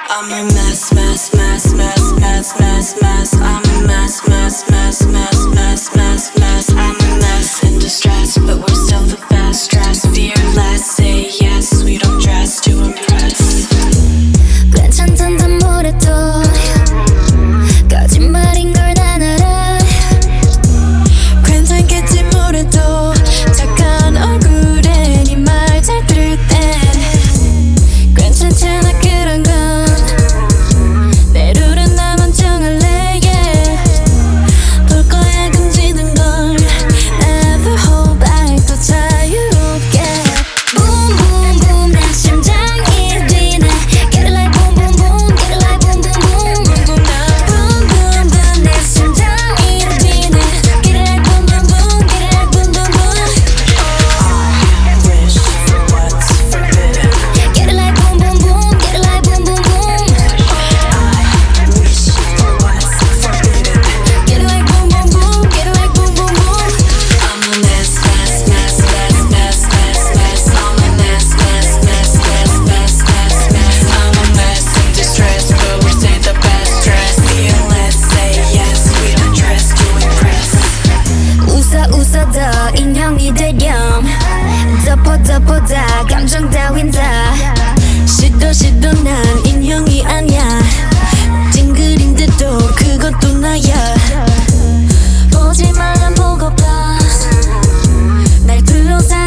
I'm a mess, mess, mess, mess, mess, mess, mess. I'm a mess, mess, mess, mess, mess, mess, mess. I'm a mess in distress, but we're still the best. Dress fearless, say yes. We don't dress to impress. 괜찮단 듯 뭐래도 거짓말인 걸 난 알아. 괜찮겠지 뭐래도 착한 얼굴에 네 말 잘 들을 땐 괜찮잖아 그런 건. 내 룰은 나만 정할래 yeah. 볼 거야 금지는 걸. Never hold back 더 자유롭게. Boom boom boom 내 심장이 뛰네. Get it like boom boom boom. Get it like boom boom boom. Boom boom boom 내 심장이 뛰네. Get it like boom boom boom. Get it like boom boom boom. I wish for what's forbidden. Get it like boom boom boom. Get it like boom boom boom. I wish for what's forbidden. Get it like boom boom boom. Get it like boom boom boom. I'm a mess, mess, mess, mess, mess, mess, mess. I'm a mess, mess, mess, mess, mess, mess, mess. I'm a mess in distress, but we say the best dress. Fearless, say yes. We don't dress to impress. 웃어 더 인형이 되렴. 덮어 다 감정 따윈 다. 시도 난 인형이 아니야. 찡그린데도 그건 또 나야. 보지 말란 보고 봐. 날 둘러싼